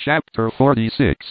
Chapter 46.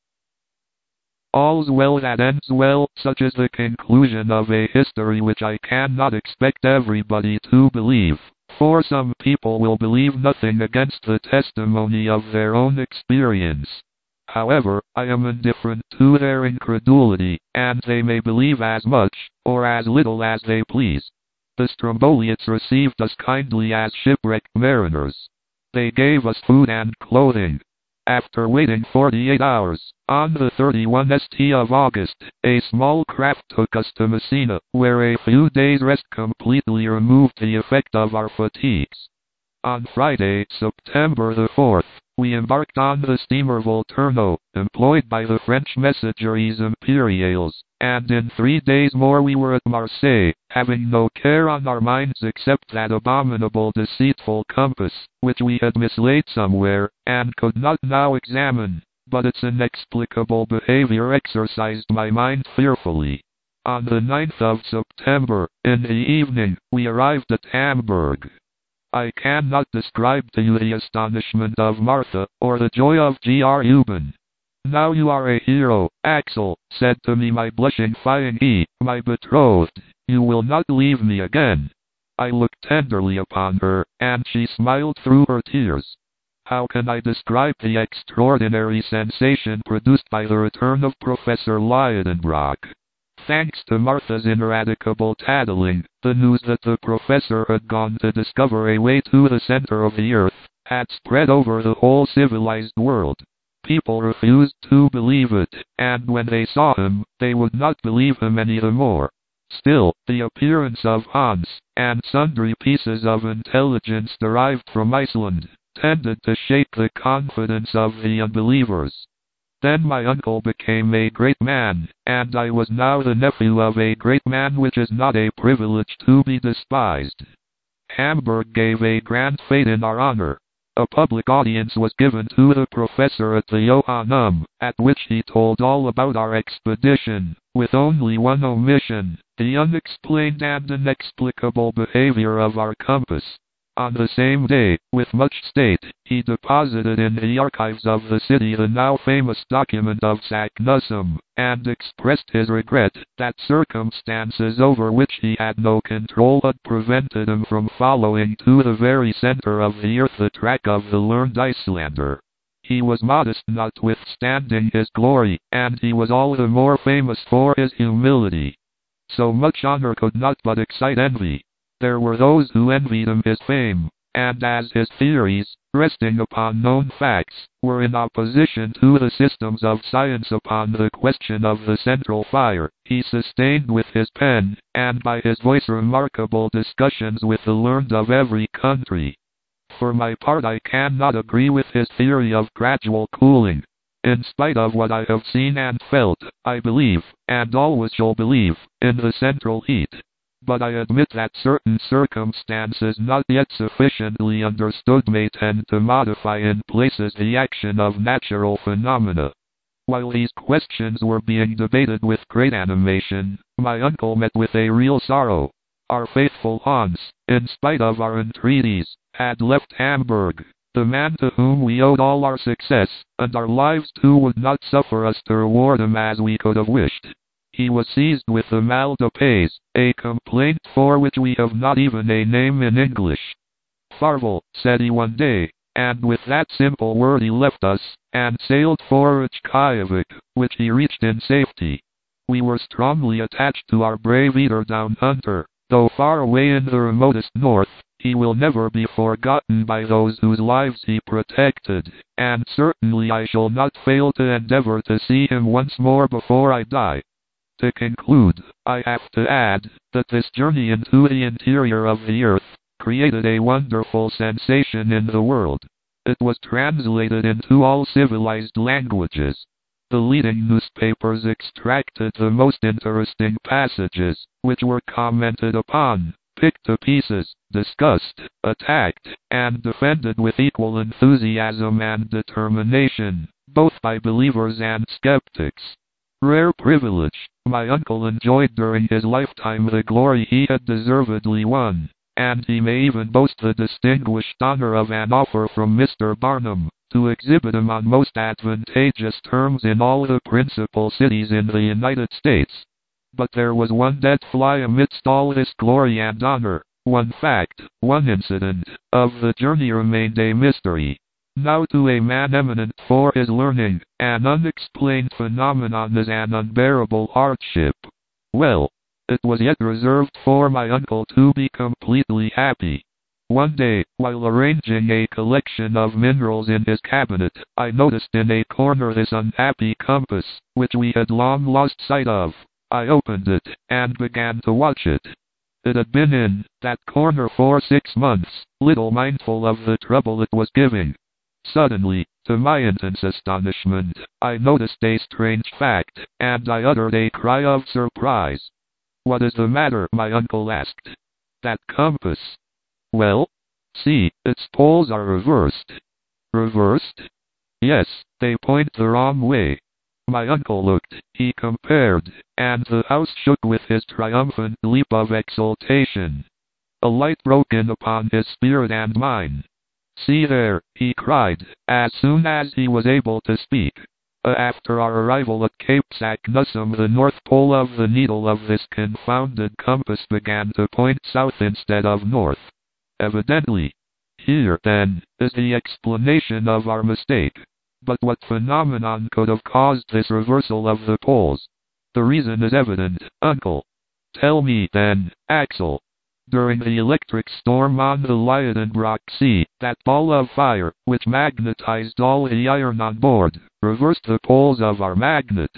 All's well that ends well, such is the conclusion of a history which I cannot expect everybody to believe, for some people will believe nothing against the testimony of their own experience. However, I am indifferent to their incredulity, and they may believe as much, or as little as they please. The Stromboliets received us kindly as shipwrecked mariners. They gave us food and clothing. After waiting 48 hours, on the 31st of August, a small craft took us to Messina, where a few days' rest completely removed the effect of our fatigues. On Friday, September the 4th, we embarked on the steamer Volturno, employed by the French Messageries Impériales, and in 3 days more we were at Marseille, having no care on our minds except that abominable deceitful compass, which we had mislaid somewhere, and could not now examine, but its inexplicable behavior exercised my mind fearfully. On the 9th of September, in the evening, we arrived at Hamburg. I cannot describe to you the astonishment of Martha, or the joy of Reuben. "Now you are a hero, Axel," said to me my blushing fiancée, my betrothed. "You will not leave me again." I looked tenderly upon her, and she smiled through her tears. How can I describe the extraordinary sensation produced by the return of Professor Liedenbrock? Thanks to Martha's ineradicable tattling, the news that the professor had gone to discover a way to the center of the earth had spread over the whole civilized world. People refused to believe it, and when they saw him, they would not believe him any the more. Still, the appearance of Hans, and sundry pieces of intelligence derived from Iceland, tended to shake the confidence of the unbelievers. Then my uncle became a great man, and I was now the nephew of a great man, which is not a privilege to be despised. Hamburg gave a grand fete in our honor. A public audience was given to the professor at the Johannum, at which he told all about our expedition, with only one omission, the unexplained and inexplicable behavior of our compass. On the same day, with much state, he deposited in the archives of the city the now famous document of Saknussemm, and expressed his regret that circumstances over which he had no control had prevented him from following to the very center of the earth the track of the learned Icelander. He was modest notwithstanding his glory, and he was all the more famous for his humility. So much honor could not but excite envy. There were those who envied him his fame, and as his theories, resting upon known facts, were in opposition to the systems of science upon the question of the central fire, he sustained with his pen, and by his voice, remarkable discussions with the learned of every country. For my part, I cannot agree with his theory of gradual cooling. In spite of what I have seen and felt, I believe, and always shall believe, in the central heat. But I admit that certain circumstances not yet sufficiently understood may tend to modify in places the action of natural phenomena. While these questions were being debated with great animation, my uncle met with a real sorrow. Our faithful Hans, in spite of our entreaties, had left Hamburg. The man to whom we owed all our success, and our lives too, would not suffer us to reward him as we could have wished. He was seized with the mal de pays, a complaint for which we have not even a name in English. "Farvel," said he one day, and with that simple word he left us, and sailed for Reykjavik, which he reached in safety. We were strongly attached to our brave eider-down hunter. Though far away in the remotest north, he will never be forgotten by those whose lives he protected, and certainly I shall not fail to endeavor to see him once more before I die. To conclude, I have to add that this journey into the interior of the earth created a wonderful sensation in the world. It was translated into all civilized languages. The leading newspapers extracted the most interesting passages, which were commented upon, picked to pieces, discussed, attacked, and defended with equal enthusiasm and determination, both by believers and skeptics. Rare privilege. My uncle enjoyed during his lifetime the glory he had deservedly won, and he may even boast the distinguished honor of an offer from Mr. Barnum, to exhibit them on most advantageous terms in all the principal cities in the United States. But there was one dead fly amidst all this glory and honor. One fact, one incident, of the journey remained a mystery. Now to a man eminent for his learning, an unexplained phenomenon is an unbearable hardship. Well, it was yet reserved for my uncle to be completely happy. One day, while arranging a collection of minerals in his cabinet, I noticed in a corner this unhappy compass, which we had long lost sight of. I opened it, and began to watch it. It had been in that corner for 6 months, little mindful of the trouble it was giving. Suddenly, to my intense astonishment, I noticed a strange fact, and I uttered a cry of surprise. "What is the matter?" my uncle asked. "That compass." "Well?" "See, its poles are reversed." "Reversed?" "Yes, they point the wrong way." My uncle looked, he compared, and the house shook with his triumphant leap of exultation. A light broke in upon his spirit and mine. "See there," he cried, as soon as he was able to speak. After our arrival at Cape Saknussemm, the north pole of the needle of this confounded compass began to point south instead of north. Evidently. Here, then, is the explanation of our mistake. But what phenomenon could have caused this reversal of the poles? The reason is evident, uncle. Tell me, then, Axel. During the electric storm on the Lidenbrock Sea, that ball of fire, which magnetized all the iron on board, reversed the poles of our magnet.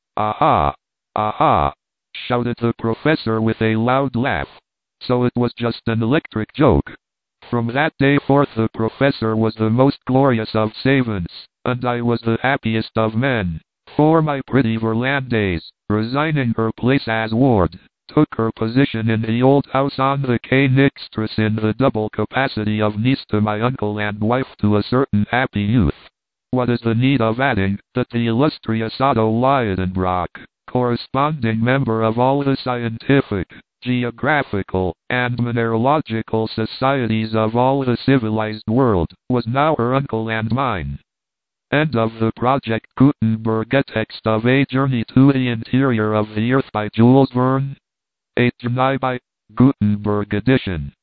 Aha! Aha! Shouted the professor with a loud laugh. So it was just an electric joke. From that day forth the professor was the most glorious of savants, and I was the happiest of men, for my pretty Verlandes, resigning her place as ward, took her position in the old house on the Quai Nixtris in the double capacity of niece to my uncle and wife to a certain happy youth. What is the need of adding that the illustrious Otto Lidenbrock, corresponding member of all the scientific, geographical, and mineralogical societies of all the civilized world, was now her uncle and mine. End of the Project Gutenberg, a text of A Journey to the Interior of the Earth by Jules Verne. A Journey by Gutenberg edition.